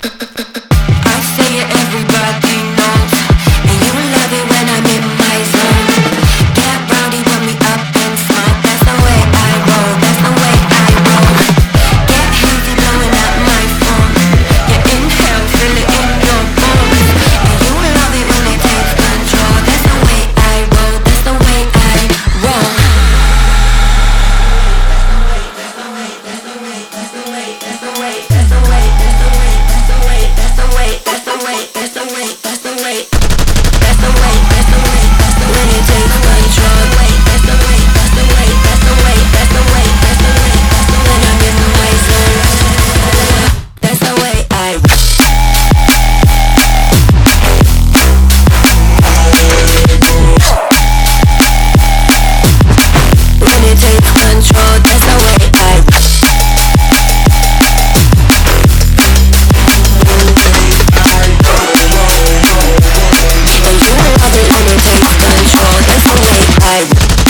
I say it, everybody knows, and you love it when I'm in my zone. Get rowdy, put me up and smart. That's the way I roll. That's the way I roll. Get hazy, blowing up my phone. You inhale, feel it in your bones, and you love it when it takes control. That's the way I roll. That's the way I roll. That's the way. That's the way. That's the way. That's the way. That's the way. That's the way. That's the way. That's the way. That's the way. That's the way. That's the way. That's the way. That's the way. That's the way. When it takes control. That's the way. That's the way. That's the way. That's the way. That's the way. That's the way. When I'm in my zone. That's the way I. When it takes control. That's the way I. And you love it when it takes control. That's the way I.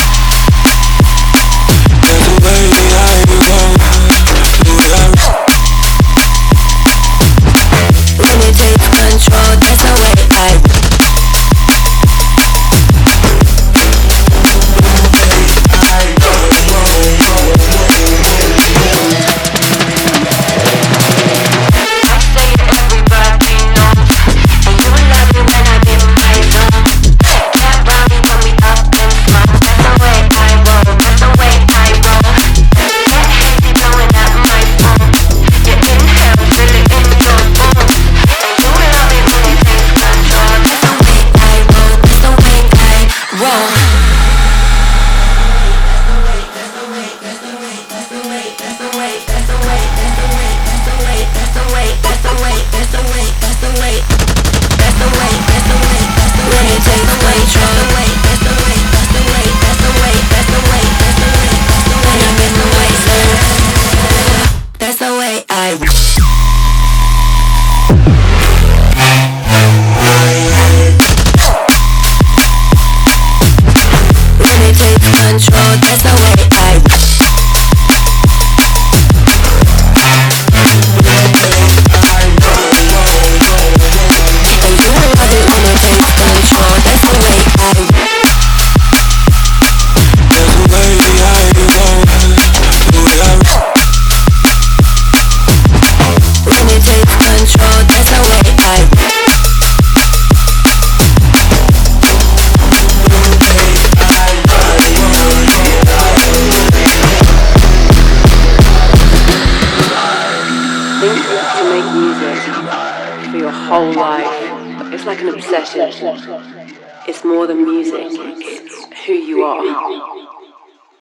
When it takes control, that's the way I. I say it, everybody knows, and you love it when I'm in my zone. Get rowdy, put me up and smart. That's the way I roll. That's the way I roll. Get hazy, blowing up my phone. You inhale, feel it in your bones, and you love it when it takes control. That's the way I roll. That's the way I roll. That's the way. That's the way. That's the way. That's the way. That's the way. That's the way. That's the way. That's the way. That's the way. That's the way. That's the way. That's the way. That's the way. That's the way. When it takes control. That's the way. That's the way. That's the way. That's the way. That's the way. That's the way. When I'm in the right zone. That's the way I. When it takes control, that's the way I. And you love it when it takes control, that's the way I. When it takes control, that's the way I. To make music for your whole life, it's like an obsession. It's more than music, it's who you are.